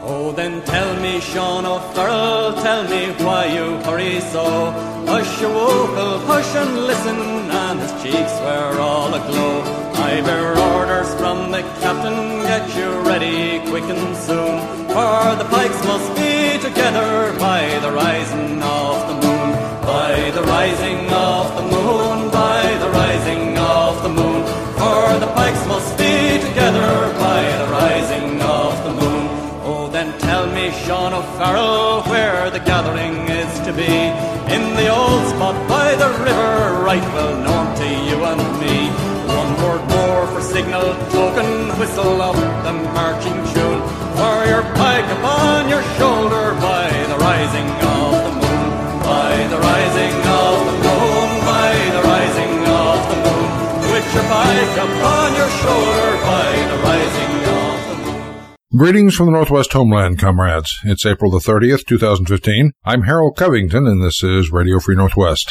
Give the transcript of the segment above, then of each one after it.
Oh, then tell me, Sean O'Farrell, tell me why you hurry so. Hush, your wokel, hush and listen, and his cheeks were all aglow. I bear orders from the captain, get you ready quick and soon, for the pikes must be together by the rising of the moon. By the rising of the moon, by the rising of the moon, for the pikes must be together by the rising of the moon. Oh, then tell me, Sean O'Farrell, where the gathering is to be. In the old spot by the river, right well known to you and me. One word more for signal token, whistle up the marching tune, for your pike upon your shoulder by the rising of the moon. By the rising of the moon, by the rising of the moon, with your pike upon your shoulder by the rising of the moon. Greetings from the Northwest Homeland, comrades. It's April the 30th, 2015. I'm Harold Covington, and this is Radio Free Northwest.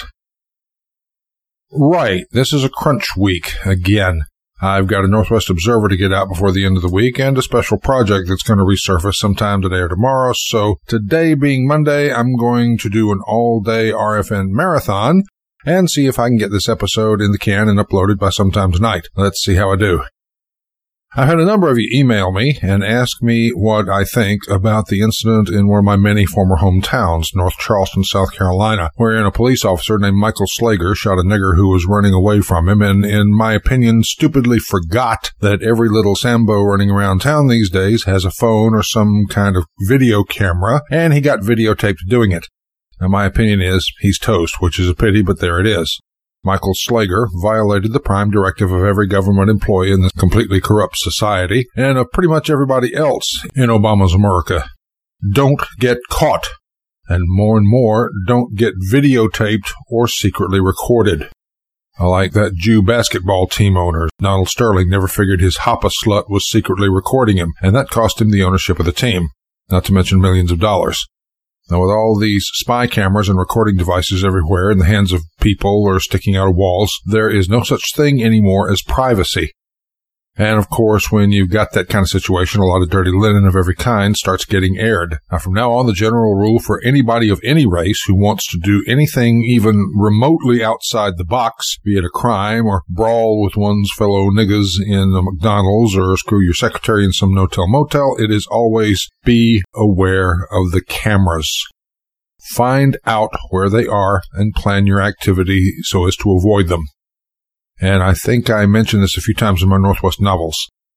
Right, this is a crunch week again. I've got a Northwest Observer to get out before the end of the week and a special project that's going to resurface sometime today or tomorrow. So today being Monday, I'm going to do an all-day RFN marathon and see if I can get this episode in the can and uploaded by sometime tonight. Let's see how I do. I've had a number of you email me and ask me what I think about the incident in one of my many former hometowns, North Charleston, South Carolina, wherein a police officer named Michael Slager shot a nigger who was running away from him and, in my opinion, stupidly forgot that every little Sambo running around town these days has a phone or some kind of video camera, and he got videotaped doing it. Now, my opinion is he's toast, which is a pity, but there it is. Michael Slager violated the prime directive of every government employee in this completely corrupt society and of pretty much everybody else in Obama's America. Don't get caught. And more, don't get videotaped or secretly recorded. Like that Jew basketball team owner, Donald Sterling never figured his Hoppa slut was secretly recording him, and that cost him the ownership of the team, not to mention millions of dollars. Now, with all these spy cameras and recording devices everywhere in the hands of people or sticking out of walls, there is no such thing anymore as privacy. And, of course, when you've got that kind of situation, a lot of dirty linen of every kind starts getting aired. Now, from now on, the general rule for anybody of any race who wants to do anything even remotely outside the box, be it a crime or brawl with one's fellow niggas in a McDonald's or screw your secretary in some no-tell-motel, it is always be aware of the cameras. Find out where they are and plan your activity so as to avoid them. And I think I mentioned this a few times in my Northwest novels.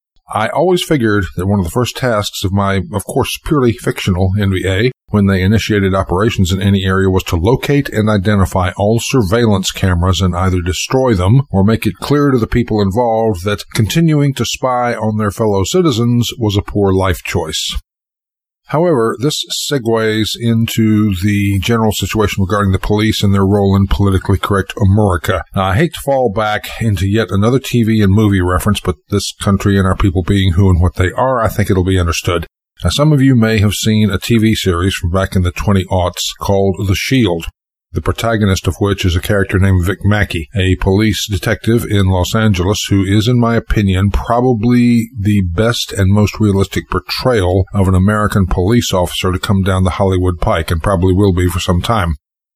I always figured that one of the first tasks of my, of course, purely fictional NVA, when they initiated operations in any area, was to locate and identify all surveillance cameras and either destroy them or make it clear to the people involved that continuing to spy on their fellow citizens was a poor life choice. However, this segues into the general situation regarding the police and their role in politically correct America. Now, I hate to fall back into yet another TV and movie reference, but this country and our people being who and what they are, I think it'll be understood. Now, some of you may have seen a TV series from back in the 20-aughts called The Shield, the protagonist of which is a character named Vic Mackey, a police detective in Los Angeles who is, in my opinion, probably the best and most realistic portrayal of an American police officer to come down the Hollywood pike, and probably will be for some time.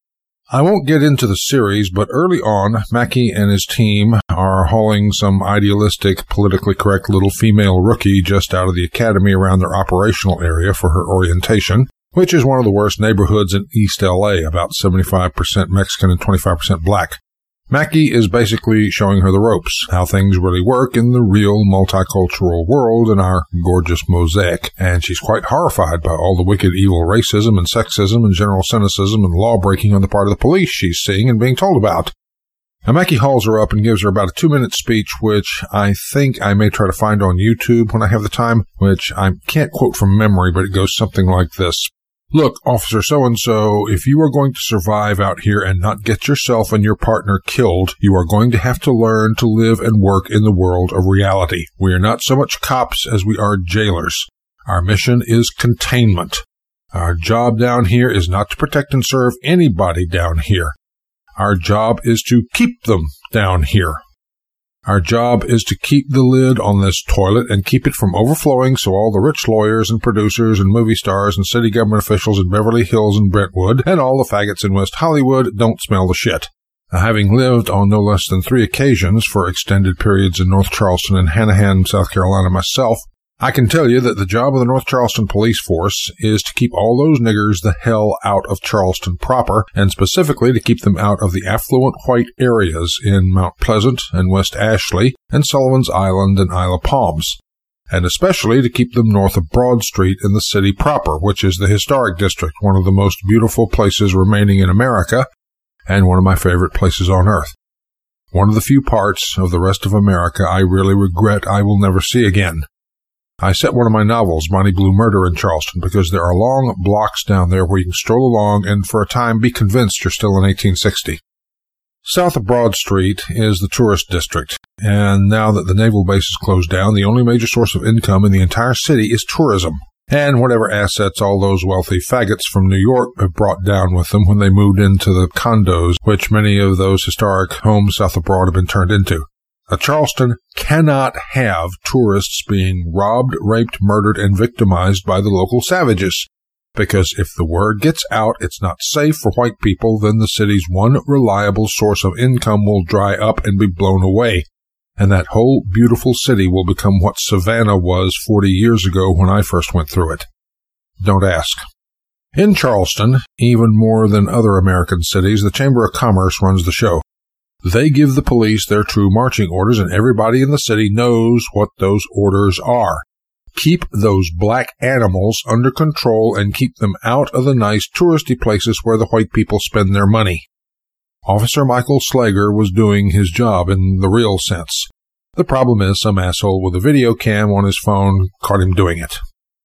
I won't get into the series, but early on, Mackey and his team are hauling some idealistic, politically correct little female rookie just out of the academy around their operational area for her orientation, which is one of the worst neighborhoods in East L.A., about 75% Mexican and 25% black. Mackey is basically showing her the ropes, how things really work in the real multicultural world in our gorgeous mosaic, and she's quite horrified by all the wicked, evil racism and sexism and general cynicism and law-breaking on the part of the police she's seeing and being told about. Now, Mackey hauls her up and gives her about a 2-minute speech, which I think I may try to find on YouTube when I have the time, which I can't quote from memory, but it goes something like this. Look, Officer so-and-so, if you are going to survive out here and not get yourself and your partner killed, you are going to have to learn to live and work in the world of reality. We are not so much cops as we are jailers. Our mission is containment. Our job down here is not to protect and serve anybody down here. Our job is to keep them down here. Our job is to keep the lid on this toilet and keep it from overflowing so all the rich lawyers and producers and movie stars and city government officials in Beverly Hills and Brentwood and all the faggots in West Hollywood don't smell the shit. Having lived on no less than 3 occasions for extended periods in North Charleston and Hanahan, South Carolina myself, I can tell you that the job of the North Charleston Police Force is to keep all those niggers the hell out of Charleston proper, and specifically to keep them out of the affluent white areas in Mount Pleasant and West Ashley and Sullivan's Island and Isle of Palms, and especially to keep them north of Broad Street in the city proper, which is the historic district, one of the most beautiful places remaining in America, and one of my favorite places on earth. One of the few parts of the rest of America I really regret I will never see again. I set one of my novels, Bonnie Blue Murder, in Charleston because there are long blocks down there where you can stroll along and for a time be convinced you're still in 1860. South of Broad Street is the tourist district, and now that the naval base is closed down, the only major source of income in the entire city is tourism, and whatever assets all those wealthy faggots from New York have brought down with them when they moved into the condos, which many of those historic homes south of Broad have been turned into. Charleston cannot have tourists being robbed, raped, murdered, and victimized by the local savages. Because if the word gets out it's not safe for white people, then the city's one reliable source of income will dry up and be blown away. And that whole beautiful city will become what Savannah was 40 years ago when I first went through it. Don't ask. In Charleston, even more than other American cities, the Chamber of Commerce runs the show. They give the police their true marching orders, and everybody in the city knows what those orders are. Keep those black animals under control and keep them out of the nice touristy places where the white people spend their money. Officer Michael Slager was doing his job in the real sense. The problem is some asshole with a video cam on his phone caught him doing it.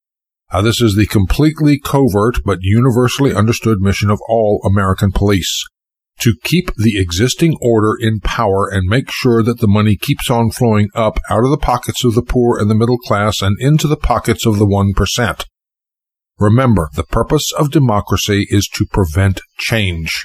This is the completely covert but universally understood mission of all American police. To keep the existing order in power and make sure that the money keeps on flowing up out of the pockets of the poor and the middle class and into the pockets of the 1%. Remember, the purpose of democracy is to prevent change.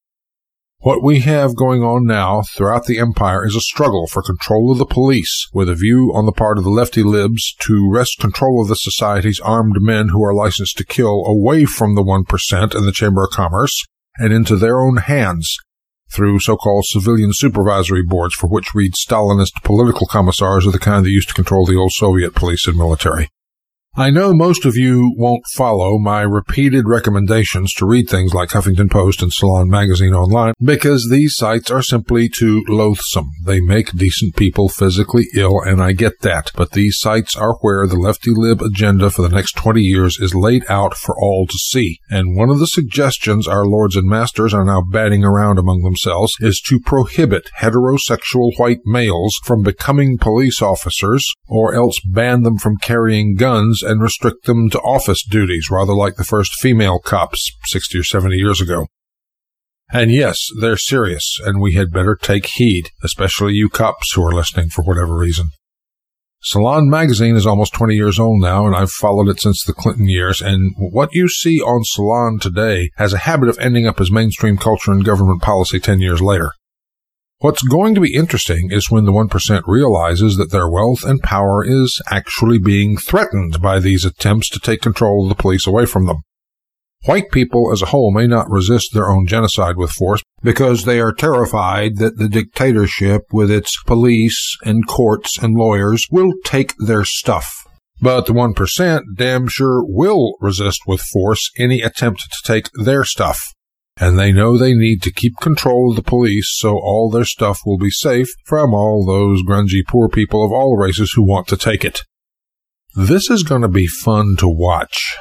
What we have going on now throughout the empire is a struggle for control of the police, with a view on the part of the lefty libs to wrest control of the society's armed men who are licensed to kill away from the 1% and the Chamber of Commerce, and into their own hands through so-called civilian supervisory boards for which read Stalinist political commissars of the kind that used to control the old Soviet police and military. I know most of you won't follow my repeated recommendations to read things like Huffington Post and Salon Magazine online because these sites are simply too loathsome. They make decent people physically ill, and I get that. But these sites are where the lefty-lib agenda for the next 20 years is laid out for all to see. And one of the suggestions our lords and masters are now batting around among themselves is to prohibit heterosexual white males from becoming police officers, or else ban them from carrying guns and restrict them to office duties, rather like the first female cops 60 or 70 years ago. And yes, they're serious, and we had better take heed, especially you cops who are listening for whatever reason. Salon Magazine is almost 20 years old now, and I've followed it since the Clinton years, and what you see on Salon today has a habit of ending up as mainstream culture and government policy 10 years later. What's going to be interesting is when the 1% realizes that their wealth and power is actually being threatened by these attempts to take control of the police away from them. White people as a whole may not resist their own genocide with force because they are terrified that the dictatorship with its police and courts and lawyers will take their stuff. But the 1% damn sure will resist with force any attempt to take their stuff. And they know they need to keep control of the police so all their stuff will be safe from all those grungy poor people of all races who want to take it. This is going to be fun to watch.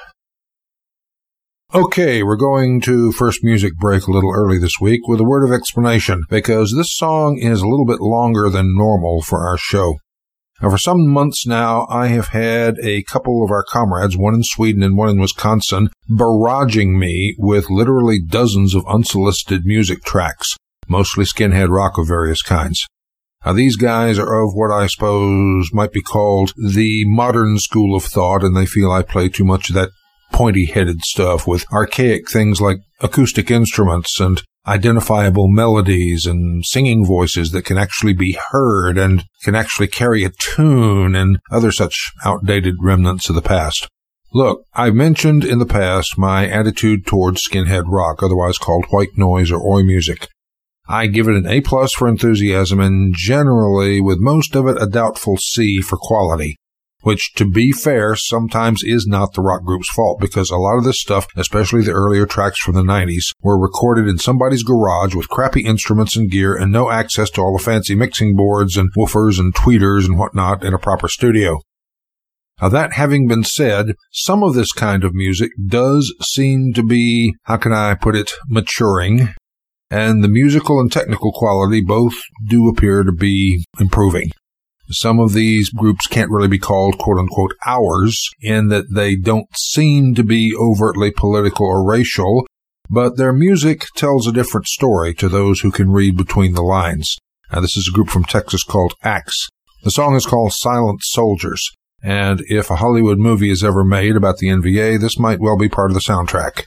Okay, we're going to first music break a little early this week with a word of explanation, because this song is a little bit longer than normal for our show. Now, for some months now, I have had a couple of our comrades, one in Sweden and one in Wisconsin, barraging me with literally dozens of unsolicited music tracks, mostly skinhead rock of various kinds. Now, these guys are of what I suppose might be called the modern school of thought, and they feel I play too much of that pointy-headed stuff with archaic things like acoustic instruments and identifiable melodies and singing voices that can actually be heard and can actually carry a tune and other such outdated remnants of the past. Look, I've mentioned in the past my attitude towards skinhead rock, otherwise called white noise or oi music. I give it an A+ for enthusiasm and generally, with most of it, a doubtful C for quality, which, to be fair, sometimes is not the rock group's fault because a lot of this stuff, especially the earlier tracks from the 90s, were recorded in somebody's garage with crappy instruments and gear and no access to all the fancy mixing boards and woofers and tweeters and whatnot in a proper studio. Now, that having been said, some of this kind of music does seem to be, how can I put it, maturing, and the musical and technical quality both do appear to be improving. Some of these groups can't really be called quote-unquote ours in that they don't seem to be overtly political or racial, but their music tells a different story to those who can read between the lines. Now, this is a group from Texas called Axe. The song is called Silent Soldiers, and if a Hollywood movie is ever made about the NVA, this might well be part of the soundtrack.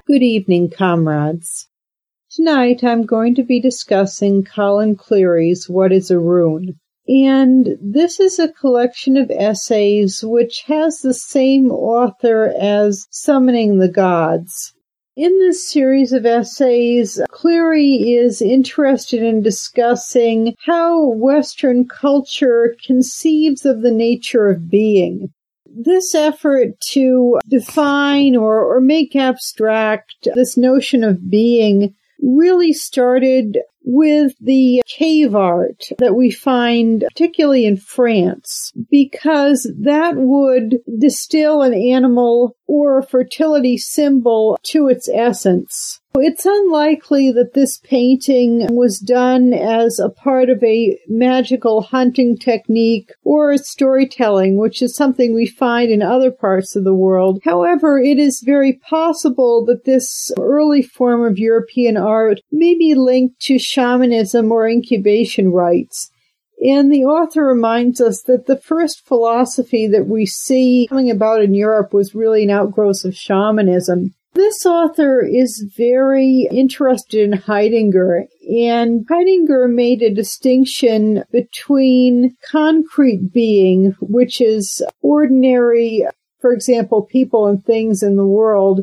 Good evening, comrades. Tonight I'm going to be discussing Colin Cleary's What is a Rune? And this is a collection of essays which has the same author as Summoning the Gods. In this series of essays, Cleary is interested in discussing how Western culture conceives of the nature of being. This effort to define or make abstract this notion of being really started with the cave art that we find particularly in France, because that would distill an animal or a fertility symbol to its essence. It's unlikely that this painting was done as a part of a magical hunting technique or storytelling, which is something we find in other parts of the world. However, it is very possible that this early form of European art may be linked to shamanism or incubation rites. And the author reminds us that the first philosophy that we see coming about in Europe was really an outgrowth of shamanism. This author is very interested in Heidegger, and Heidegger made a distinction between concrete being, which is ordinary, for example, people and things in the world,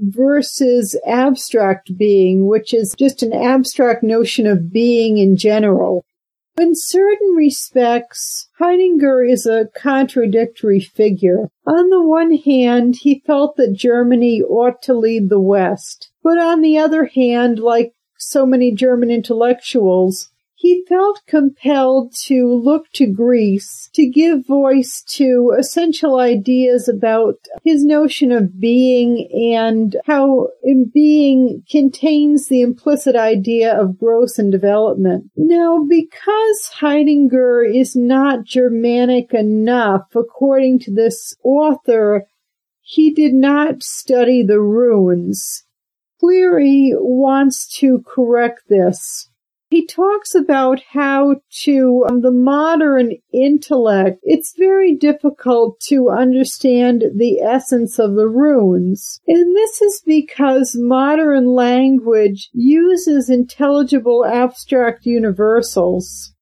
versus abstract being, which is just an abstract notion of being in general. In certain respects, Heidegger is a contradictory figure. On the one hand, he felt that Germany ought to lead the West. But on the other hand, like so many German intellectuals, he felt compelled to look to Greece to give voice to essential ideas about his notion of being and how being contains the implicit idea of growth and development. Now, because Heidegger is not Germanic enough, according to this author, he did not study the runes. Cleary wants to correct this. He talks about how to the modern intellect, it's very difficult to understand the essence of the runes. And this is because modern language uses intelligible abstract universals.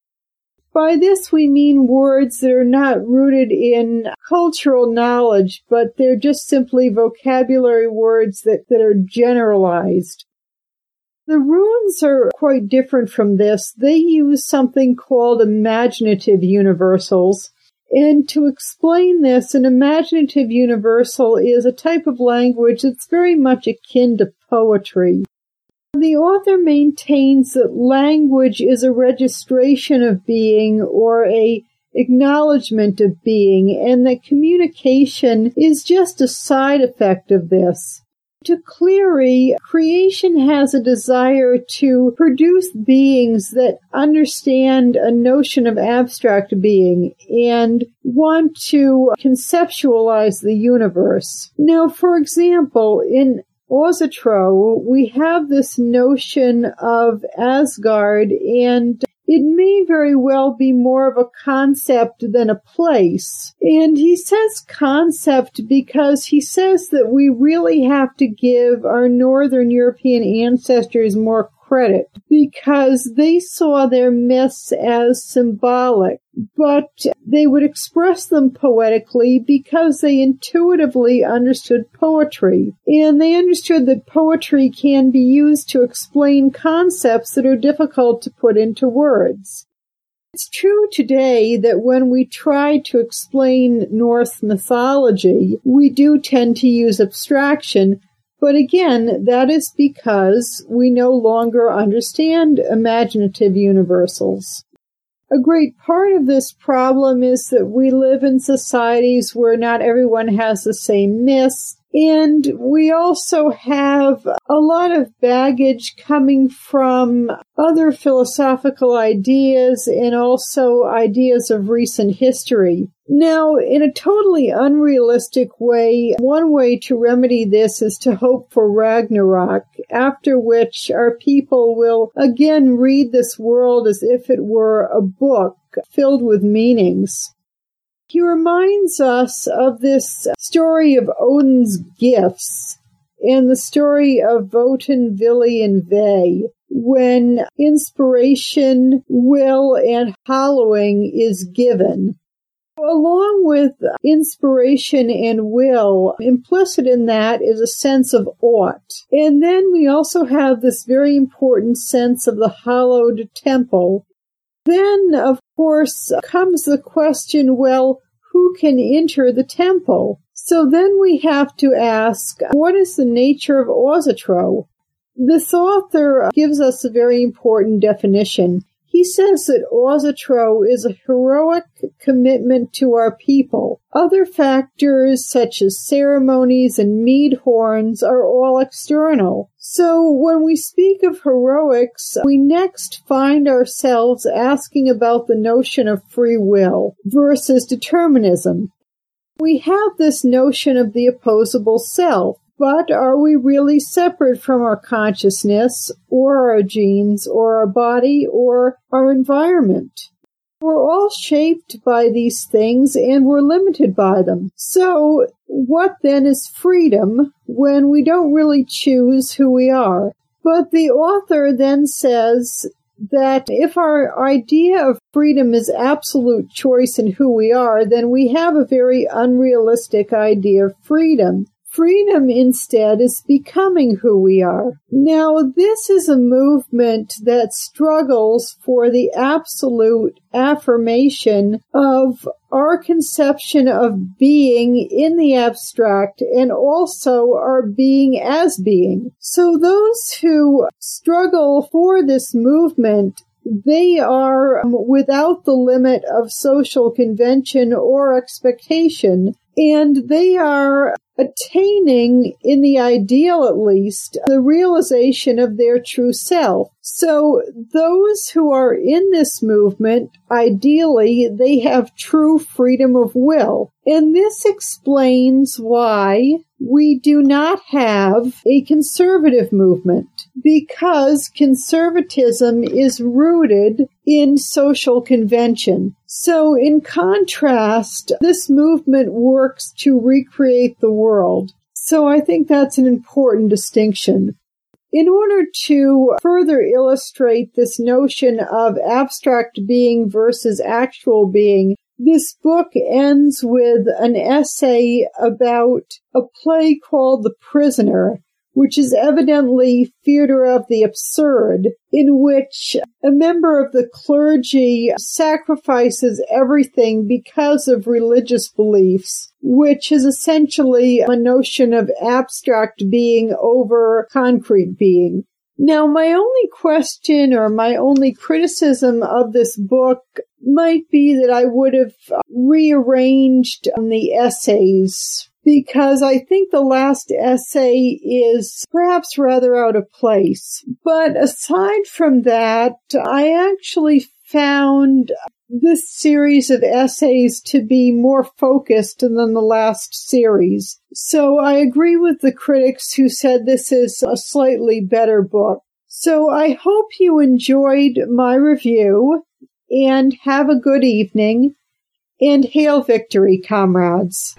By this we mean words that are not rooted in cultural knowledge, but they're just simply vocabulary words that are generalized. The runes are quite different from this. They use something called imaginative universals. And to explain this, an imaginative universal is a type of language that's very much akin to poetry. The author maintains that language is a registration of being or a acknowledgement of being, and that communication is just a side effect of this. To Cleary, creation has a desire to produce beings that understand a notion of abstract being and want to conceptualize the universe. Now, for example, in Osatro, we have this notion of Asgard, and it may very well be more of a concept than a place. And he says concept because he says that we really have to give our Northern European ancestors more credit because they saw their myths as symbolic, but they would express them poetically because they intuitively understood poetry, and they understood that poetry can be used to explain concepts that are difficult to put into words. It's true today that when we try to explain Norse mythology, we do tend to use abstraction. But again, that is because we no longer understand imaginative universals. A great part of this problem is that we live in societies where not everyone has the same myths, and we also have a lot of baggage coming from other philosophical ideas and also ideas of recent history. Now, in a totally unrealistic way, one way to remedy this is to hope for Ragnarok, after which our people will again read this world as if it were a book filled with meanings. He reminds us of this story of Odin's gifts. and the story of Wotan, Vili, and Ve, when inspiration, will, and hollowing is given. Along with inspiration and will, implicit in that is a sense of ought. And then we also have this very important sense of the hallowed temple. Then, of course, comes the question, well, who can enter the temple? So then we have to ask, what is the nature of Ausatro? This author gives us a very important definition. He says that Ausatro is a heroic commitment to our people. Other factors, such as ceremonies and mead horns, are all external. So when we speak of heroics, we next find ourselves asking about the notion of free will versus determinism. We have this notion of the opposable self. But are we really separate from our consciousness, or our genes, or our body, or our environment? We're all shaped by these things, and we're limited by them. So, what then is freedom when we don't really choose who we are? But the author then says that if our idea of freedom is absolute choice in who we are, then we have a very unrealistic idea of freedom. Freedom, instead, is becoming who we are. Now, this is a movement that struggles for the absolute affirmation of our conception of being in the abstract and also our being as being. So those who struggle for this movement, they are without the limit of social convention or expectation, and they are attaining, in the ideal at least, the realization of their true self. So those who are in this movement, ideally, they have true freedom of will. And this explains why we do not have a conservative movement, because conservatism is rooted in social convention. So in contrast, this movement works to recreate the world. So I think that's an important distinction. In order to further illustrate this notion of abstract being versus actual being, this book ends with an essay about a play called The Prisoner, which is evidently theater of the absurd, in which a member of the clergy sacrifices everything because of religious beliefs, which is essentially a notion of abstract being over concrete being. Now, my only question or my only criticism of this book might be that I would have rearranged the essays, because I think the last essay is perhaps rather out of place. But aside from that, I actually found this series of essays to be more focused than the last series. So I agree with the critics who said this is a slightly better book. So I hope you enjoyed my review, and have a good evening, and hail victory, comrades.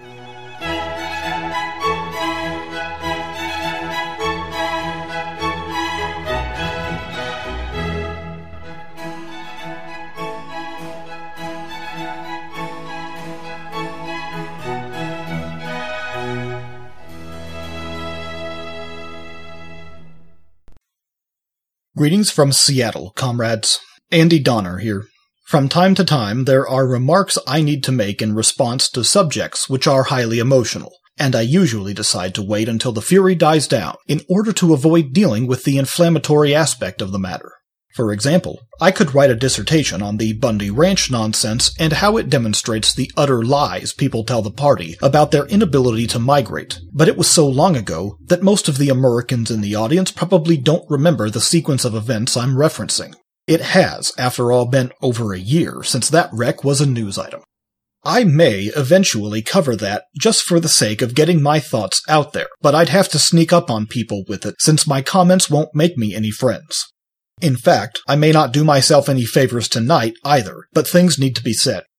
Greetings from Seattle, comrades. Andy Donner here. From time to time, there are remarks I need to make in response to subjects which are highly emotional, and I usually decide to wait until the fury dies down in order to avoid dealing with the inflammatory aspect of the matter. For example, I could write a dissertation on the Bundy Ranch nonsense and how it demonstrates the utter lies people tell the party about their inability to migrate, but it was so long ago that most of the Americans in the audience probably don't remember the sequence of events I'm referencing. It has, after all, been over a year since that wreck was a news item. I may eventually cover that just for the sake of getting my thoughts out there, but I'd have to sneak up on people with it since my comments won't make me any friends. In fact, I may not do myself any favors tonight either, but things need to be said.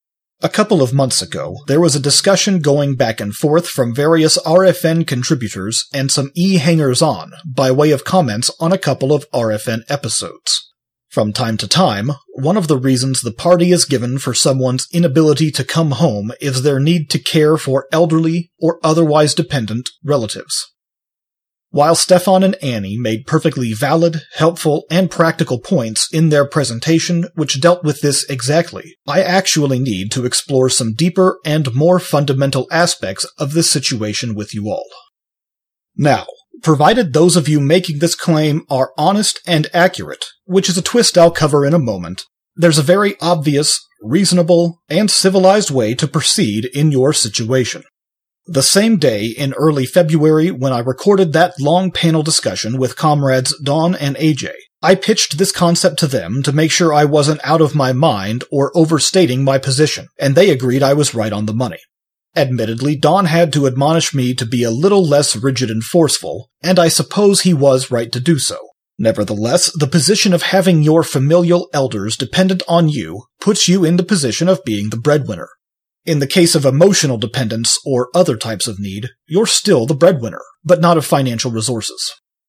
A couple of months ago, there was a discussion going back and forth from various RFN contributors and some e-hangers-on by way of comments on a couple of RFN episodes. From time to time, one of the reasons the party is given for someone's inability to come home is their need to care for elderly or otherwise dependent relatives. While Stefan and Annie made perfectly valid, helpful, and practical points in their presentation which dealt with this exactly, I actually need to explore some deeper and more fundamental aspects of this situation with you all. Now, provided those of you making this claim are honest and accurate, which is a twist I'll cover in a moment, there's a very obvious, reasonable, and civilized way to proceed in your situation. The same day in early February when I recorded that long panel discussion with comrades Dawn and AJ, I pitched this concept to them to make sure I wasn't out of my mind or overstating my position, and they agreed I was right on the money. Admittedly, Dawn had to admonish me to be a little less rigid and forceful, and I suppose he was right to do so. Nevertheless, the position of having your familial elders dependent on you puts you in the position of being the breadwinner. In the case of emotional dependence or other types of need, you're still the breadwinner, but not of financial resources.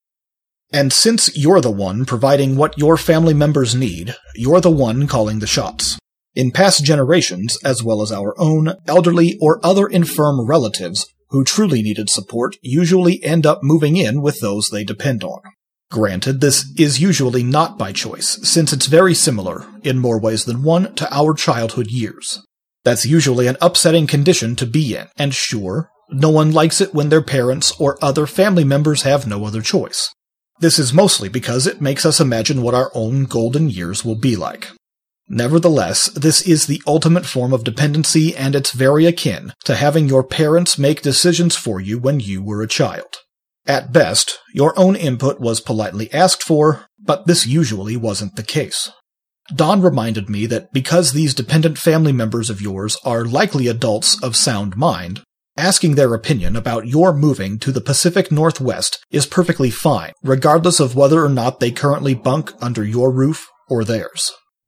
And since you're the one providing what your family members need, you're the one calling the shots. In past generations, as well as our own, elderly or other infirm relatives who truly needed support usually end up moving in with those they depend on. Granted, this is usually not by choice, since it's very similar, in more ways than one, to our childhood years. That's usually an upsetting condition to be in, and sure, no one likes it when their parents or other family members have no other choice. This is mostly because it makes us imagine what our own golden years will be like. Nevertheless, this is the ultimate form of dependency, and it's very akin to having your parents make decisions for you when you were a child. At best, your own input was politely asked for, but this usually wasn't the case. Dawn reminded me that because these dependent family members of yours are likely adults of sound mind, asking their opinion about your moving to the Pacific Northwest is perfectly fine, regardless of whether or not they currently bunk under your roof or theirs.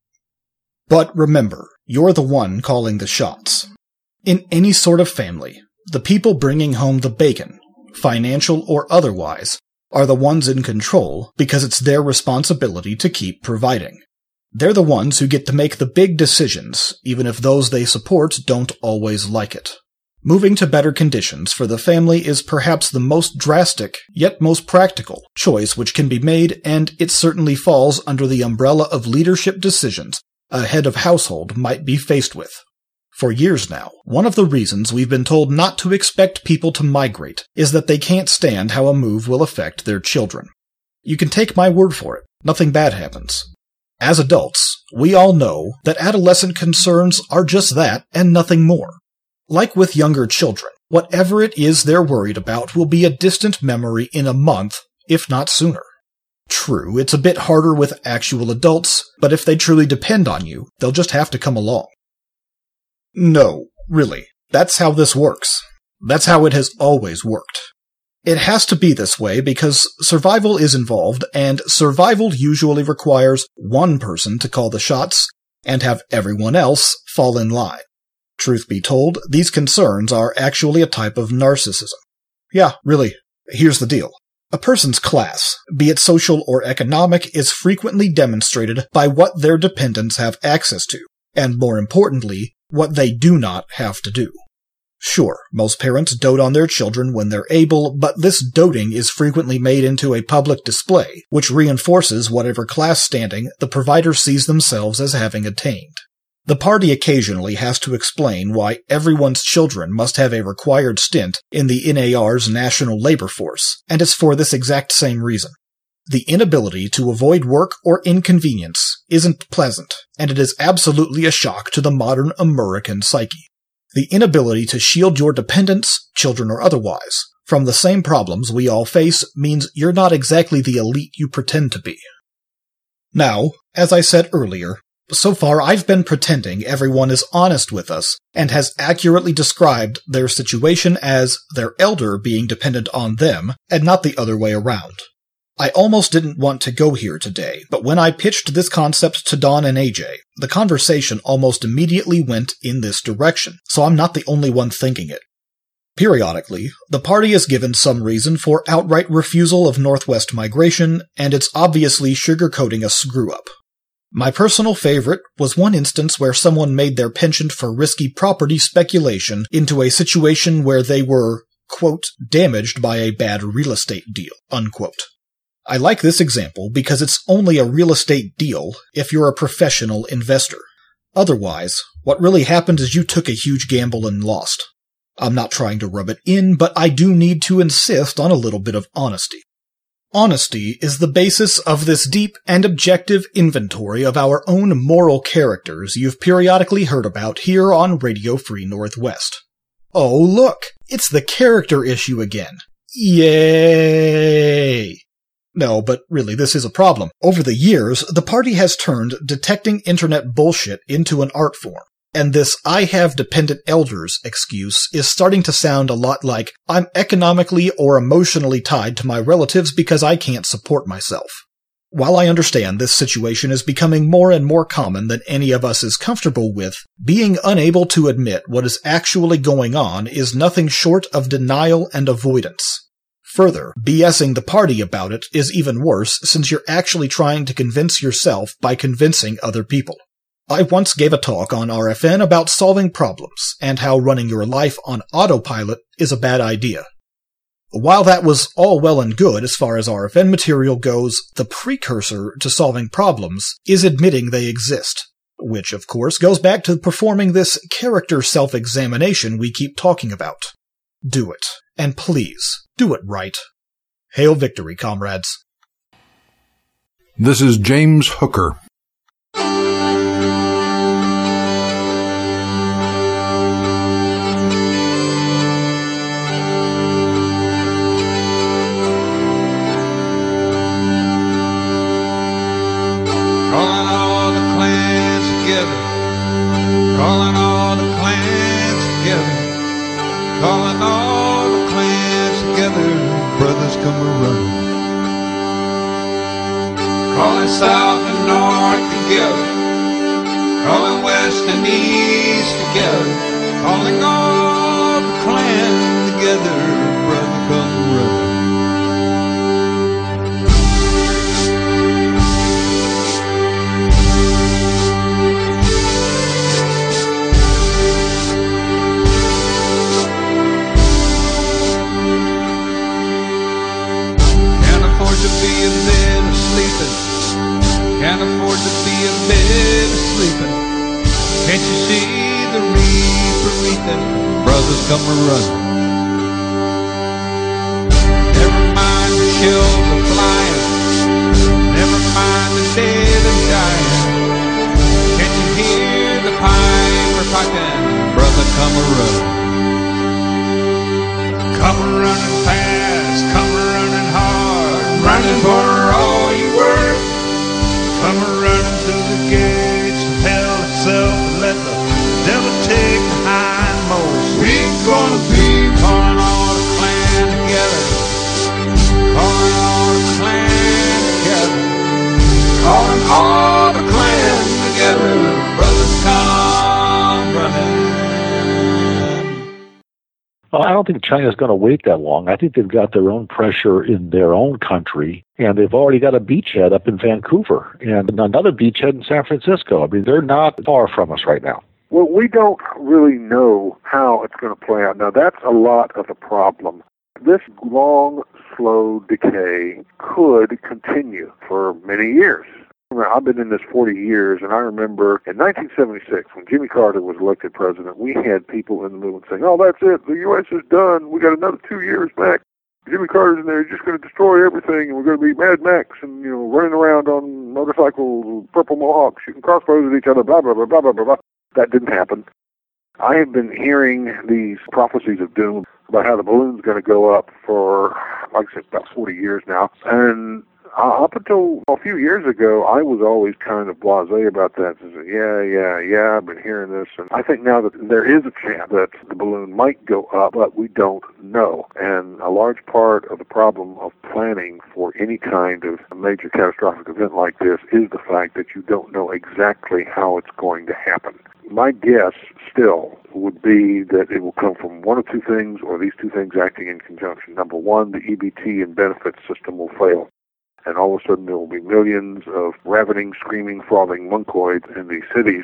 But remember, you're the one calling the shots. In any sort of family, the people bringing home the bacon, financial or otherwise, are the ones in control because it's their responsibility to keep providing. They're the ones who get to make the big decisions, even if those they support don't always like it. Moving to better conditions for the family is perhaps the most drastic, yet most practical, choice which can be made, and it certainly falls under the umbrella of leadership decisions a head of household might be faced with. For years now, one of the reasons we've been told not to expect people to migrate is that they can't stand how a move will affect their children. You can take my word for it, nothing bad happens. As adults, we all know that adolescent concerns are just that and nothing more. Like with younger children, whatever it is they're worried about will be a distant memory in a month, if not sooner. True, it's a bit harder with actual adults, but if they truly depend on you, they'll just have to come along. No, really, that's how this works. That's how it has always worked. It has to be this way because survival is involved, and survival usually requires one person to call the shots and have everyone else fall in line. Truth be told, these concerns are actually a type of narcissism. Yeah, really, here's the deal. A person's class, be it social or economic, is frequently demonstrated by what their dependents have access to, and more importantly, what they do not have to do. Sure, most parents dote on their children when they're able, but this doting is frequently made into a public display, which reinforces whatever class standing the provider sees themselves as having attained. The party occasionally has to explain why everyone's children must have a required stint in the NAR's national labor force, and it's for this exact same reason. The inability to avoid work or inconvenience isn't pleasant, and it is absolutely a shock to the modern American psyche. The inability to shield your dependents, children or otherwise, from the same problems we all face means you're not exactly the elite you pretend to be. Now, as I said earlier, so far I've been pretending everyone is honest with us and has accurately described their situation as their elder being dependent on them and not the other way around. I almost didn't want to go here today, but when I pitched this concept to Don and AJ, the conversation almost immediately went in this direction, so I'm not the only one thinking it. Periodically, the party is given some reason for outright refusal of Northwest migration, and it's obviously sugarcoating a screw-up. My personal favorite was one instance where someone made their penchant for risky property speculation into a situation where they were, quote, damaged by a bad real estate deal, unquote. I like this example because it's only a real estate deal if you're a professional investor. Otherwise, what really happened is you took a huge gamble and lost. I'm not trying to rub it in, but I do need to insist on a little bit of honesty. Honesty is the basis of this deep and objective inventory of our own moral characters you've periodically heard about here on Radio Free Northwest. Oh, look! It's the character issue again. Yay! No, but really, this is a problem. Over the years, the party has turned detecting internet bullshit into an art form. And this I have dependent elders excuse is starting to sound a lot like I'm economically or emotionally tied to my relatives because I can't support myself. While I understand this situation is becoming more and more common than any of us is comfortable with, being unable to admit what is actually going on is nothing short of denial and avoidance. Further, BSing the party about it is even worse since you're actually trying to convince yourself by convincing other people. I once gave a talk on RFN about solving problems and how running your life on autopilot is a bad idea. While that was all well and good as far as RFN material goes, the precursor to solving problems is admitting they exist, which of course goes back to performing this character self-examination we keep talking about. Do it, and please, do it right. Hail victory, comrades. This is James Hooker. Calling all the clans together, calling all the clans together, brothers come around. Calling south and north together, calling west and east together, calling all the clans together, brother come around. To be a bed of sleeping, can't afford to be a bed of sleeping. Can't you see the reaper reaping? Brothers come a-running. Never mind the children flying, never mind the dead and dying. Can't you hear the piper piping? Brother come a-running. Come a-running fast, come a-running hard, running for all you worth. Come running through the gates of hell itself and let the devil take the hindmost. We're gonna be calling all the clan together, calling all the clan together, calling all the clan together. Brothers come running. Well, I don't think China's going to wait that long. I think they've got their own pressure in their own country, and they've already got a beachhead up in Vancouver and another beachhead in San Francisco. I mean, they're not far from us right now. Well, we don't really know how it's going to play out. Now, that's a lot of the problem. This long, slow decay could continue for many years. I've been in this 40 years, and I remember in 1976, when Jimmy Carter was elected president, we had people in the movement saying, oh, that's it, the U.S. is done, we got another 2 years back. Jimmy Carter's in there, he's just going to destroy everything, and we're going to be Mad Max, and, you know, running around on motorcycles, purple mohawks, shooting crossbows at each other, blah, blah, blah, blah, blah, blah, blah. That didn't happen. I have been hearing these prophecies of doom about how the balloon's going to go up for, like I said, about 40 years now, and Up until a few years ago, I was always kind of blasé about that. Yeah, I've been hearing this. And I think now that there is a chance that the balloon might go up, but we don't know. And a large part of the problem of planning for any kind of major catastrophic event like this is the fact that you don't know exactly how it's going to happen. My guess still would be that it will come from one of two things, or these two things acting in conjunction. Number one, the EBT and benefits system will fail, and all of a sudden there will be millions of ravening, screaming, frothing monkoids in these cities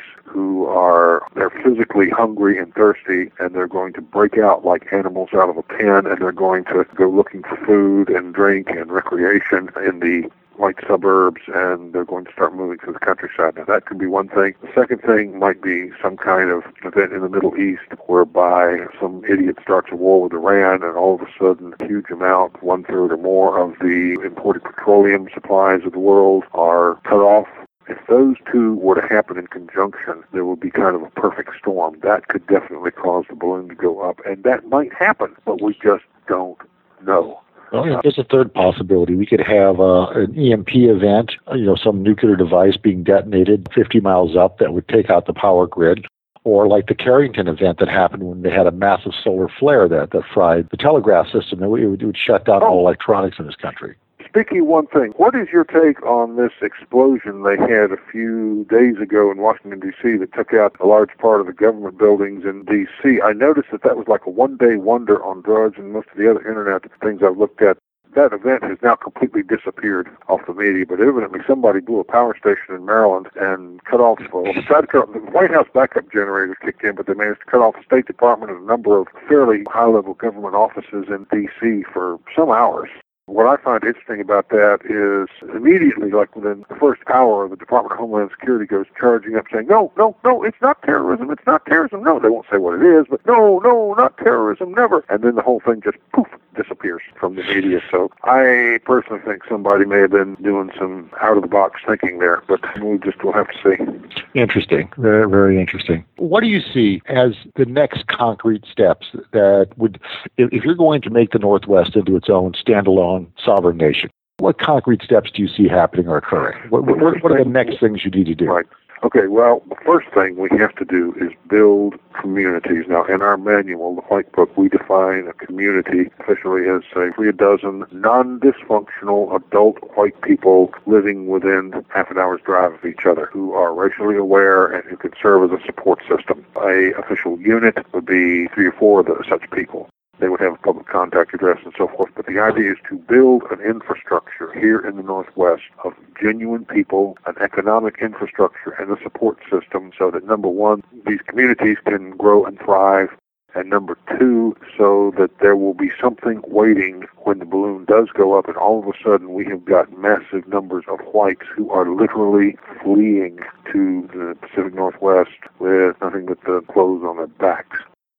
they're physically hungry and thirsty, and they're going to break out like animals out of a pen, and they're going to go looking for food and drink and recreation in the white suburbs, and they're going to start moving to the countryside. Now, that could be one thing. The second thing might be some kind of event in the Middle East whereby some idiot starts a war with Iran, and all of a sudden a huge amount, 1/3 or more of the imported petroleum supplies of the world are cut off. If those two were to happen in conjunction, there would be kind of a perfect storm. That could definitely cause the balloon to go up, and that might happen, but we just don't know. Well, there's a third possibility. We could have an EMP event, some nuclear device being detonated 50 miles up that would take out the power grid, or like the Carrington event that happened when they had a massive solar flare that fried the telegraph system, and it would shut down all electronics in this country. Speaking of one thing, what is your take on this explosion they had a few days ago in Washington, D.C. that took out a large part of the government buildings in D.C.? I noticed that was like a one-day wonder on Drudge and most of the other Internet things I've looked at. That event has now completely disappeared off the media, but evidently somebody blew a power station in Maryland and cut off, the White House backup generators kicked in, but they managed to cut off the State Department and a number of fairly high-level government offices in D.C. for some hours. What I find interesting about that is immediately, like within the first hour, the Department of Homeland Security goes charging up saying, no, it's not terrorism, it's not terrorism. No, they won't say what it is, but no, not terrorism, never. And then the whole thing just, poof, disappears from the media. So I personally think somebody may have been doing some out-of-the-box thinking there, but we'll have to see. Interesting. Very, very interesting. What do you see as the next concrete steps that would, if you're going to make the Northwest into its own standalone sovereign nation, what concrete steps do you see happening or occurring? What are the next things you need to do? Right. Okay, well, the first thing we have to do is build communities. Now, in our manual, the White Book, we define a community officially as, say, 3 non-dysfunctional adult white people living within half an hour's drive of each other who are racially aware and who can serve as a support system. An official unit would be 3 or 4 of such people. They would have a public contact address and so forth. But the idea is to build an infrastructure here in the Northwest of genuine people, an economic infrastructure, and a support system so that, number one, these communities can grow and thrive, and number two, so that there will be something waiting when the balloon does go up, and all of a sudden we have got massive numbers of whites who are literally fleeing to the Pacific Northwest with nothing but the clothes on their backs.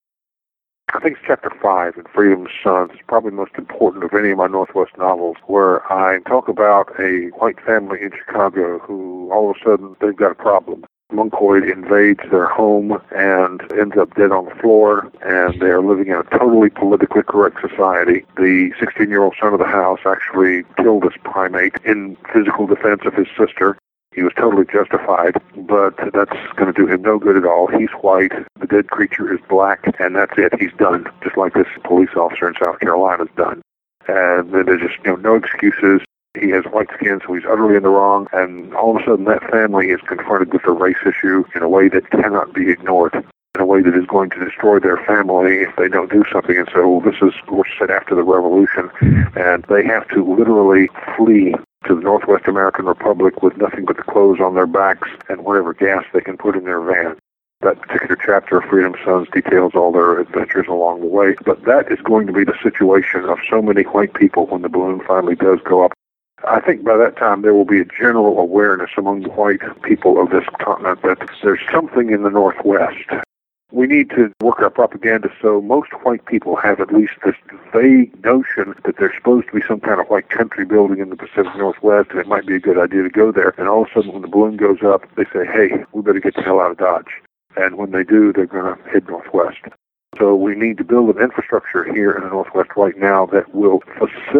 I think it's chapter 5 in Freedom's Sons. It's probably the most important of any of my Northwest novels, where I talk about a white family in Chicago who all of a sudden they've got a problem. Monkoid invades their home and ends up dead on the floor, and they are living in a totally politically correct society. The 16-year-old son of the house actually killed this primate in physical defense of his sister. He was totally justified, but that's going to do him no good at all. He's white, the dead creature is black, and that's it. He's done, just like this police officer in South Carolina's done. And then there's just no excuses. He has white skin, so he's utterly in the wrong, and all of a sudden that family is confronted with the race issue in a way that cannot be ignored, in a way that is going to destroy their family if they don't do something. And so this is, of course, set after the Revolution, and they have to literally flee to the Northwest American Republic with nothing but the clothes on their backs and whatever gas they can put in their van. That particular chapter of Freedom's Sons details all their adventures along the way, but that is going to be the situation of so many white people when the balloon finally does go up. I think by that time there will be a general awareness among the white people of this continent that there's something in the Northwest. We need to work our propaganda so most white people have at least this vague notion that there's supposed to be some kind of white country building in the Pacific Northwest, and it might be a good idea to go there. And all of a sudden when the balloon goes up, they say, hey, we better get the hell out of Dodge. And when they do, they're going to head northwest. So we need to build an infrastructure here in the Northwest right now that will facilitate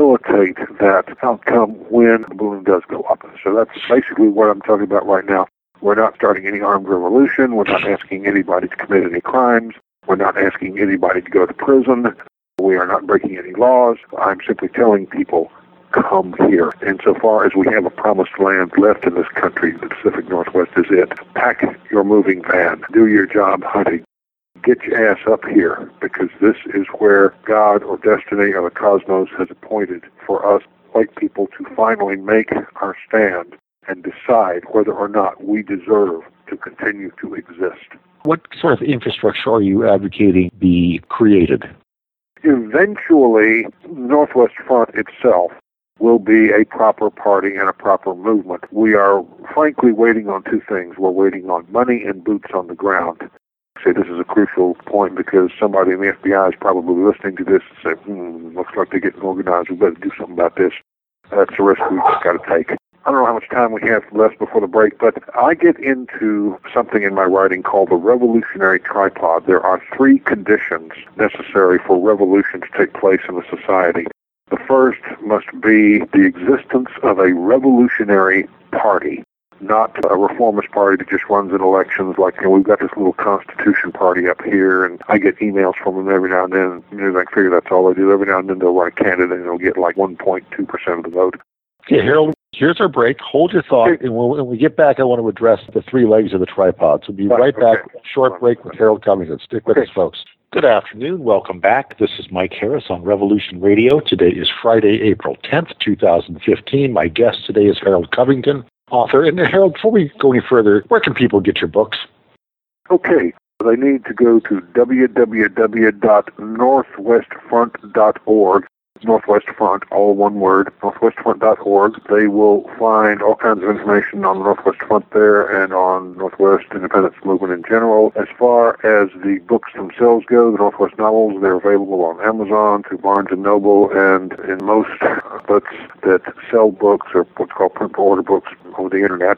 manipulate that outcome when the balloon does go up. So that's basically what I'm talking about right now. We're not starting any armed revolution. We're not asking anybody to commit any crimes. We're not asking anybody to go to prison. We are not breaking any laws. I'm simply telling people, come here. Insofar as we have a promised land left in this country, the Pacific Northwest is it. Pack your moving van. Do your job hunting. Get your ass up here, because this is where God or destiny or the cosmos has appointed for us white people to finally make our stand and decide whether or not we deserve to continue to exist. What sort of infrastructure are you advocating be created? Eventually, Northwest Front itself will be a proper party and a proper movement. We are frankly waiting on two things. We're waiting on money and boots on the ground. Say this is a crucial point because somebody in the FBI is probably listening to this and say, looks like they're getting organized. We better do something about this. That's a risk we've just got to take. I don't know how much time we have left before the break, but I get into something in my writing called the revolutionary tripod. There are three conditions necessary for revolution to take place in a society. The first must be the existence of a revolutionary party, not a reformist party that just runs in elections like, we've got this little Constitution party up here, and I get emails from them every now and then. I figure that's all they do. Every now and then they'll run a candidate and they'll get like 1.2% of the vote. Okay, Harold, here's our break. Hold your thought, and when we get back, I want to address the three legs of the tripod. So we'll be right back. Short break with Harold Covington. Stick with us, folks. Good afternoon. Welcome back. This is Mike Harris on Revolution Radio. Today is Friday, April 10th, 2015. My guest today is Harold Covington, author. And Harold, before we go any further, where can people get your books? Okay. They need to go to www.northwestfront.org. Northwest Front, all one word, northwestfront.org. They will find all kinds of information on the Northwest Front there and on Northwest Independence Movement in general. As far as the books themselves go, the Northwest novels, they're available on Amazon, through Barnes & Noble, and in most outlets that sell books or what's called print for order books over the Internet.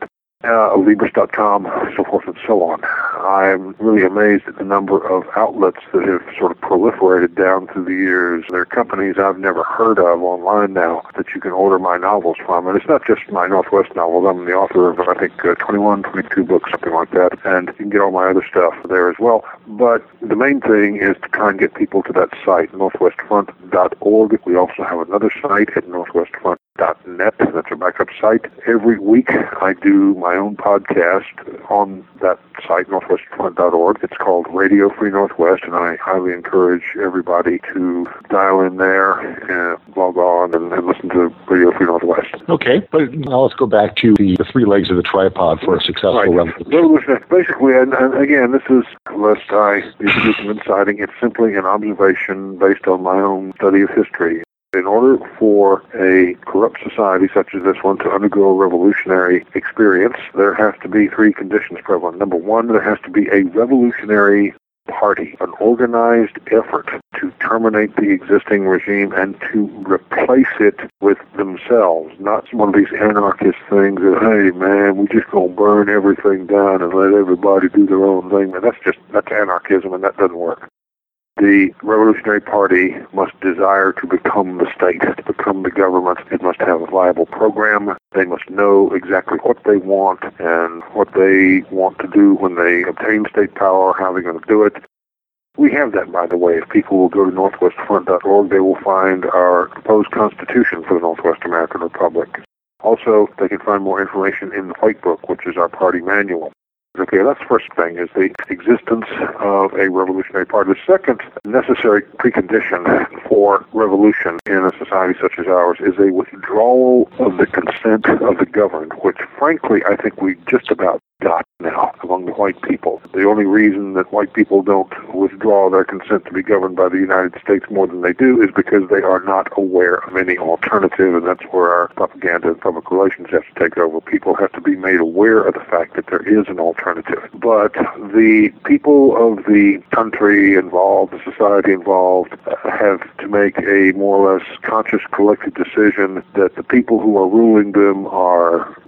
Libris.com, so forth and so on. I'm really amazed at the number of outlets that have sort of proliferated down through the years. There are companies I've never heard of online now that you can order my novels from. And it's not just my Northwest novels. I'm the author of, I think, 21, 22 books, something like that. And you can get all my other stuff there as well. But the main thing is to try and get people to that site, northwestfront.org. We also have another site at northwestfront.net. That's our backup site. Every week I do my own podcast on that site, northwestfront.org. It's called Radio Free Northwest, and I highly encourage everybody to dial in there and log on and listen to Radio Free Northwest. Okay, but now let's go back to the three legs of the tripod for a successful revolution. Basically, and again, this is, lest I be some inciting, it's simply an observation based on my own study of history. In order for a corrupt society such as this one to undergo a revolutionary experience, there have to be three conditions prevalent. Number one, there has to be a revolutionary party, an organized effort to terminate the existing regime and to replace it with themselves, not one of these anarchist things that, hey, man, we're just going to burn everything down and let everybody do their own thing. Man, that's anarchism, and that doesn't work. The Revolutionary Party must desire to become the state, to become the government. It must have a viable program. They must know exactly what they want and what they want to do when they obtain state power, how they're going to do it. We have that, by the way. If people will go to northwestfront.org, they will find our proposed constitution for the Northwest American Republic. Also, they can find more information in the White Book, which is our party manual. Okay, that's the first thing, is the existence of a revolutionary party. The second necessary precondition for revolution in a society such as ours is a withdrawal of the consent of the governed, which, frankly, I think we just about got now among the white people. The only reason that white people don't withdraw their consent to be governed by the United States more than they do is because they are not aware of any alternative, and that's where our propaganda and public relations have to take over. People have to be made aware of the fact that there is an alternative. But the people of the country involved, the society involved, have to make a more or less conscious collective decision that the people who are ruling them are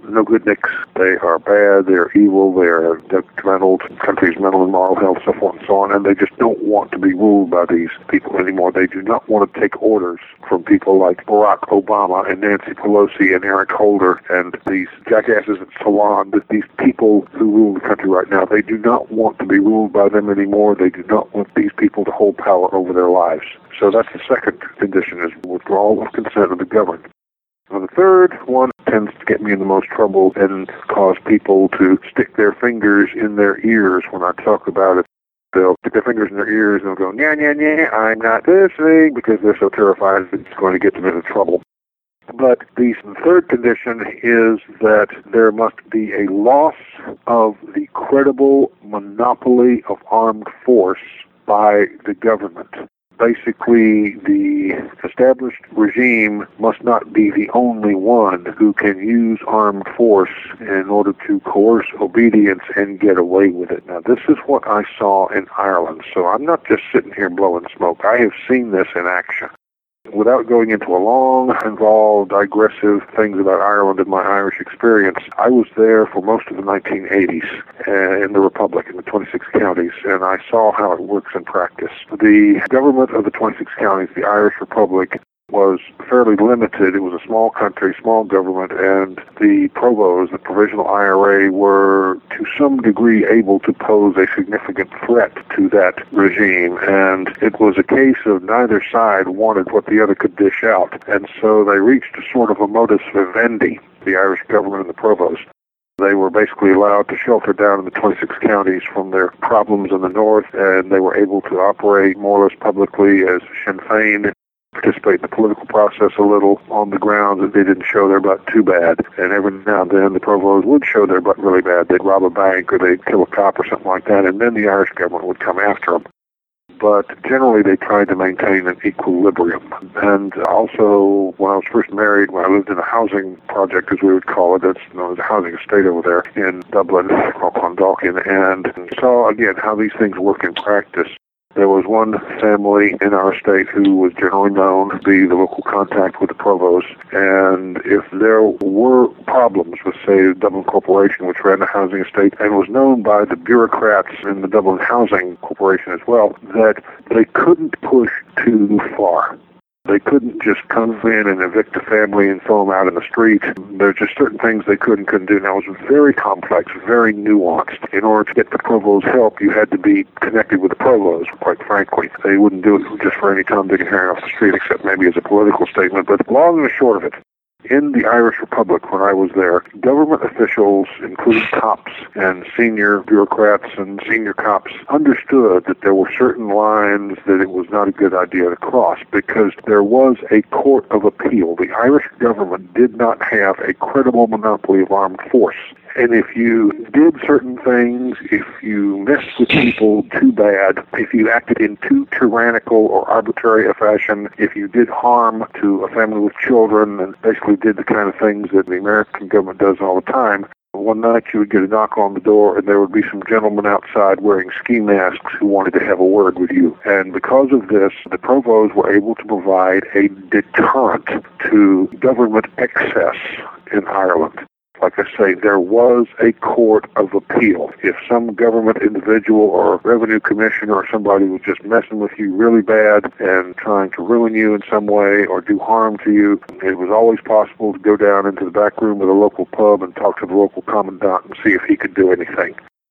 no-goodniks. They are bad, they're evil, they're detrimental to the country's mental and moral health, so forth and so on, and they just don't want to be ruled by these people anymore. They do not want to take orders from people like Barack Obama and Nancy Pelosi and Eric Holder and these jackasses at Salon, these people who rule the country right now. They do not want to be ruled by them anymore. They do not want these people to hold power over their lives. So that's the second condition, is withdrawal of consent of the governed. Now, the third one tends to get me in the most trouble and cause people to stick their fingers in their ears when I talk about it. They'll stick their fingers in their ears and they'll go, "Nya, nya, nya, I'm not listening," because they're so terrified that it's going to get them into trouble. But the third condition is that there must be a loss of the credible monopoly of armed force by the government. Basically, the established regime must not be the only one who can use armed force in order to coerce obedience and get away with it. Now, this is what I saw in Ireland, so I'm not just sitting here blowing smoke. I have seen this in action. Without going into a long, involved, digressive things about Ireland and my Irish experience, I was there for most of the 1980s in the Republic, in the 26 counties, and I saw how it works in practice. The government of the 26 counties, the Irish Republic, was fairly limited. It was a small country, small government, and the provosts, the provisional IRA, were to some degree able to pose a significant threat to that regime. And it was a case of neither side wanted what the other could dish out. And so they reached a sort of a modus vivendi, the Irish government and the provost. They were basically allowed to shelter down in the 26 counties from their problems in the north, and they were able to operate more or less publicly as Sinn Féin, participate in the political process a little on the grounds that they didn't show their butt too bad. And every now and then the provost would show their butt really bad. They'd rob a bank or they'd kill a cop or something like that, and then the Irish government would come after them. But generally they tried to maintain an equilibrium. And also, when I was first married, when I lived in a housing project, as we would call it, that's known as a housing estate over there in Dublin, called Clondalkin, and saw again how these things work in practice. There was one family in our estate who was generally known to be the local contact with the provost, and if there were problems with, say, the Dublin Corporation, which ran the housing estate, and was known by the bureaucrats in the Dublin Housing Corporation as well, that they couldn't push too far. They couldn't just come in and evict a family and throw them out in the street. There's just certain things they couldn't do. Now, it was very complex, very nuanced. In order to get the provost's help, you had to be connected with the provost, quite frankly. They wouldn't do it just for any Tom, Dick, and Harry off the street, except maybe as a political statement. But long and the short of it, in the Irish Republic, when I was there, government officials, including cops and senior bureaucrats and senior cops, understood that there were certain lines that it was not a good idea to cross because there was a court of appeal. The Irish government did not have a credible monopoly of armed force. And if you did certain things, if you messed with people too bad, if you acted in too tyrannical or arbitrary a fashion, if you did harm to a family with children and basically did the kind of things that the American government does all the time, one night you would get a knock on the door and there would be some gentlemen outside wearing ski masks who wanted to have a word with you. And because of this, the provosts were able to provide a deterrent to government excess in Ireland. Like I say, there was a court of appeal. If some government individual or revenue commissioner or somebody was just messing with you really bad and trying to ruin you in some way or do harm to you, it was always possible to go down into the back room of the local pub and talk to the local commandant and see if he could do anything.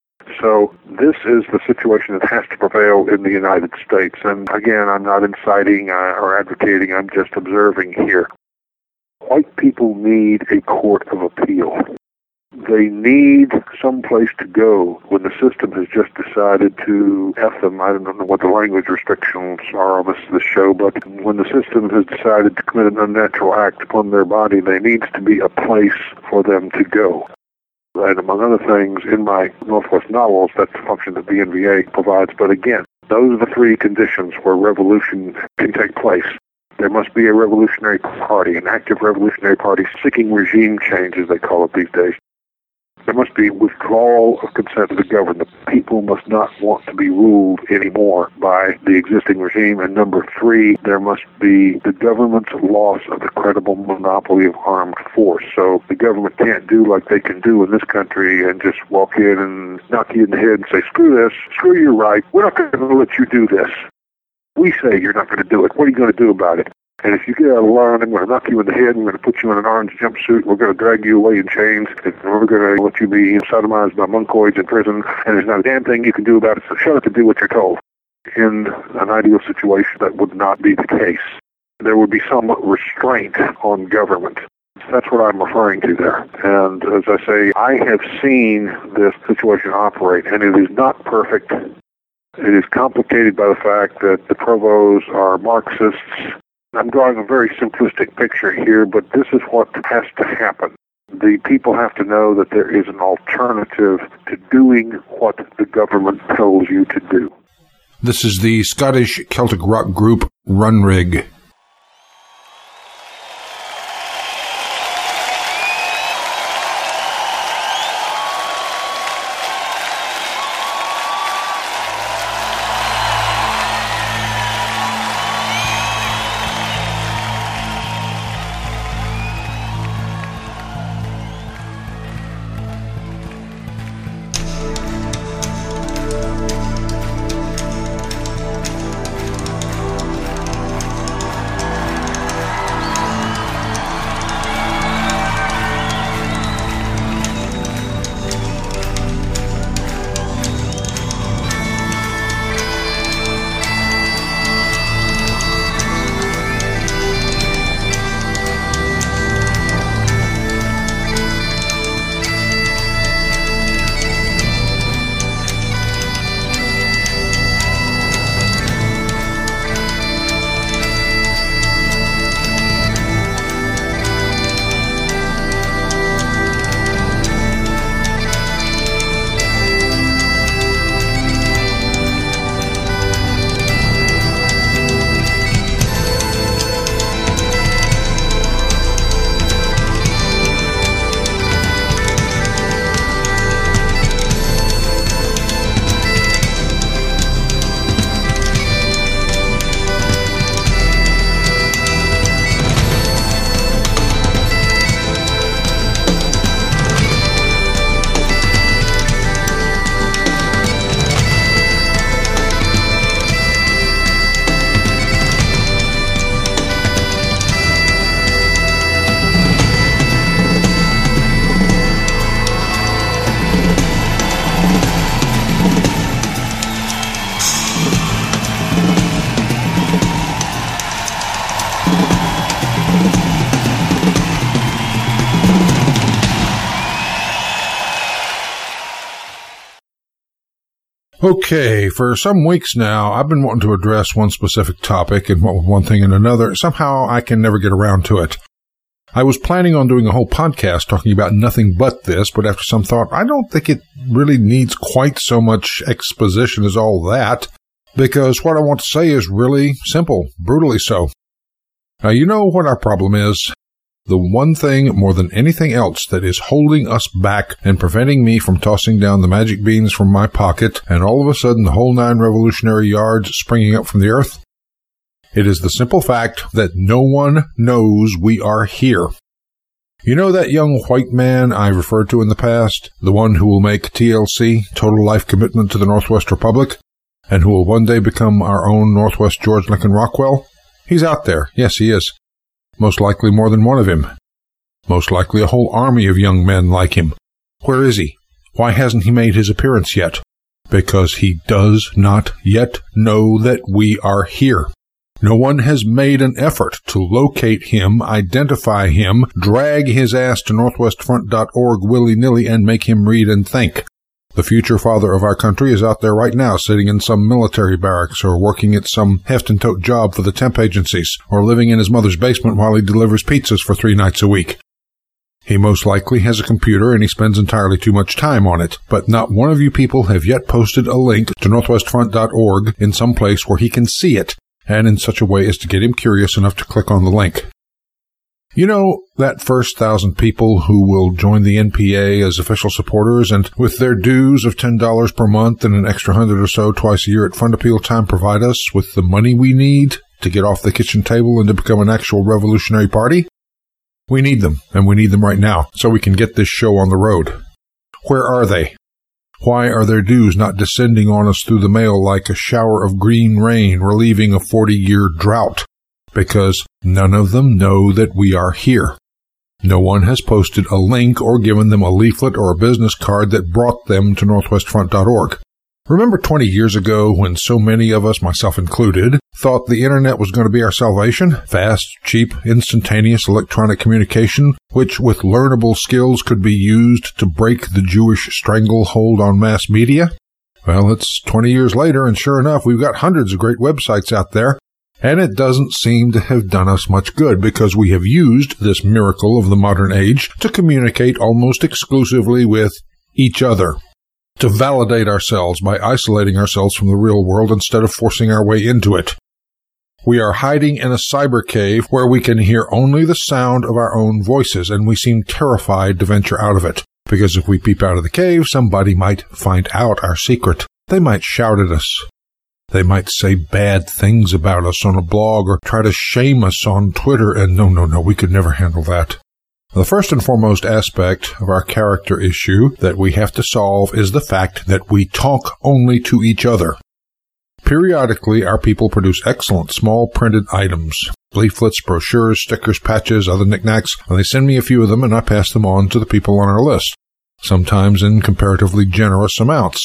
So this is the situation that has to prevail in the United States. And again, I'm not inciting or advocating, I'm just observing here. White people need a court of appeal. They need some place to go when the system has just decided to F them. I don't know what the language restrictions are on this show, but when the system has decided to commit an unnatural act upon their body, there needs to be a place for them to go. And among other things, in my Northwest novels, that's the function that the NVA provides. But again, those are the three conditions where revolution can take place. There must be a revolutionary party, an active revolutionary party seeking regime change, as they call it these days. There must be withdrawal of consent of the governed. The people must not want to be ruled anymore by the existing regime. And number three, there must be the government's loss of the credible monopoly of armed force. So the government can't do like they can do in this country and just walk in and knock you in the head and say, screw this, screw your right, we're not going to let you do this. We say you're not going to do it. What are you going to do about it? And if you get out of line, I'm going to knock you in the head, we're going to put you in an orange jumpsuit, we're going to drag you away in chains, and we're going to let you be sodomized by monkoids in prison, and there's not a damn thing you can do about it, so shut up and do what you're told. In an ideal situation, that would not be the case. There would be some restraint on government. That's what I'm referring to there. And as I say, I have seen this situation operate, and it is not perfect. It is complicated by the fact that the provosts are Marxists. I'm drawing a very simplistic picture here, but this is what has to happen. The people have to know that there is an alternative to doing what the government tells you to do. This is the Scottish Celtic rock group Runrig. Okay, for some weeks now, I've been wanting to address one specific topic, and what with one thing and another, somehow I can never get around to it. I was planning on doing a whole podcast talking about nothing but this, but after some thought, I don't think it really needs quite so much exposition as all that, because what I want to say is really simple, brutally so. Now, you know what our problem is? The one thing more than anything else that is holding us back and preventing me from tossing down the magic beans from my pocket and all of a sudden the whole 9 revolutionary yards springing up from the earth? It is the simple fact that no one knows we are here. You know that young white man I referred to in the past, the one who will make TLC, Total Life Commitment to the Northwest Republic, and who will one day become our own Northwest George Lincoln Rockwell? He's out there. Yes, he is. Most likely more than one of him. Most likely a whole army of young men like him. Where is he? Why hasn't he made his appearance yet? Because he does not yet know that we are here. No one has made an effort to locate him, identify him, drag his ass to northwestfront.org willy-nilly and make him read and think. The future father of our country is out there right now, sitting in some military barracks or working at some heft-and-tote job for the temp agencies or living in his mother's basement while he delivers pizzas for 3 nights a week. He most likely has a computer and he spends entirely too much time on it, but not one of you people have yet posted a link to northwestfront.org in some place where he can see it, and in such a way as to get him curious enough to click on the link. You know, that first 1,000 people who will join the NPA as official supporters and with their dues of $10 per month and an extra 100 or so twice a year at Fund Appeal time provide us with the money we need to get off the kitchen table and to become an actual revolutionary party? We need them, and we need them right now, so we can get this show on the road. Where are they? Why are their dues not descending on us through the mail like a shower of green rain relieving a 40-year drought? Because none of them know that we are here. No one has posted a link or given them a leaflet or a business card that brought them to northwestfront.org. Remember 20 years ago when so many of us, myself included, thought the internet was going to be our salvation? Fast, cheap, instantaneous electronic communication, which with learnable skills could be used to break the Jewish stranglehold on mass media? Well, it's 20 years later, and sure enough, we've got hundreds of great websites out there, and it doesn't seem to have done us much good because we have used this miracle of the modern age to communicate almost exclusively with each other, to validate ourselves by isolating ourselves from the real world instead of forcing our way into it. We are hiding in a cyber cave where we can hear only the sound of our own voices, and we seem terrified to venture out of it, because if we peep out of the cave, somebody might find out our secret. They might shout at us. They might say bad things about us on a blog or try to shame us on Twitter, and no, we could never handle that. The first and foremost aspect of our character issue that we have to solve is the fact that we talk only to each other. Periodically, our people produce excellent small printed items, leaflets, brochures, stickers, patches, other knickknacks, and they send me a few of them and I pass them on to the people on our list, sometimes in comparatively generous amounts.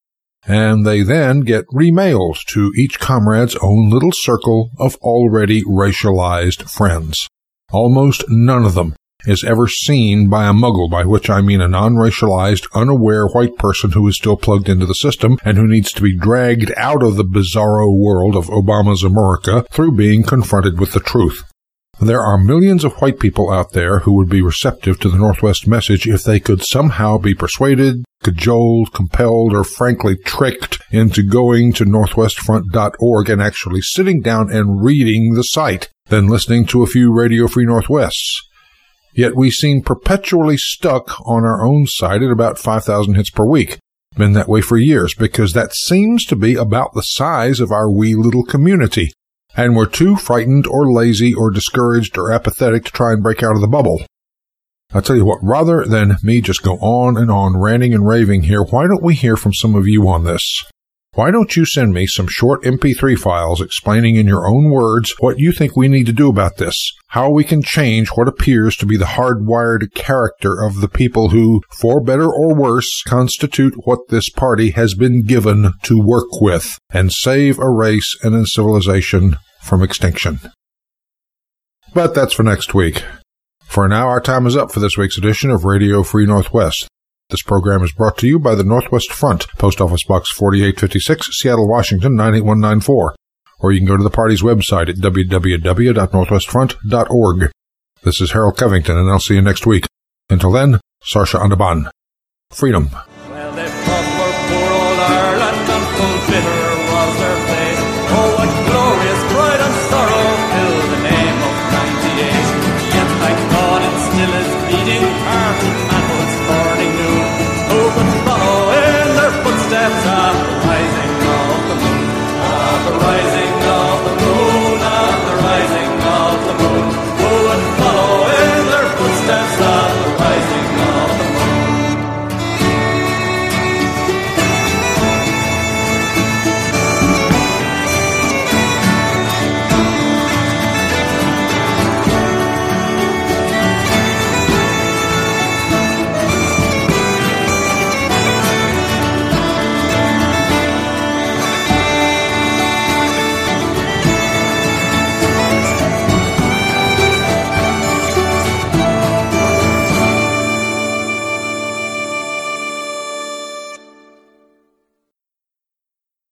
And they then get remailed to each comrade's own little circle of already racialized friends. Almost none of them is ever seen by a muggle, by which I mean a non-racialized, unaware white person who is still plugged into the system and who needs to be dragged out of the bizarro world of Obama's America through being confronted with the truth. There are millions of white people out there who would be receptive to the Northwest message if they could somehow be persuaded, cajoled, compelled, or frankly tricked into going to northwestfront.org and actually sitting down and reading the site, then listening to a few Radio Free Northwests. Yet we seem perpetually stuck on our own site at about 5,000 hits per week. Been that way for years, because that seems to be about the size of our wee little community. And we're too frightened or lazy or discouraged or apathetic to try and break out of the bubble. I'll tell you what, rather than me just go on and on ranting and raving here, why don't we hear from some of you on this? Why don't you send me some short MP3 files explaining in your own words what you think we need to do about this, how we can change what appears to be the hardwired character of the people who, for better or worse, constitute what this party has been given to work with, and save a race and a civilization from extinction. But that's for next week. For now, our time is up for this week's edition of Radio Free Northwest. This program is brought to you by the Northwest Front, Post Office Box 4856, Seattle, Washington 98194. Or you can go to the party's website at www.northwestfront.org. This is Harold Covington, and I'll see you next week. Until then, Sarsha Andaban. Freedom. Well, they fought for poor old Ireland and full bitter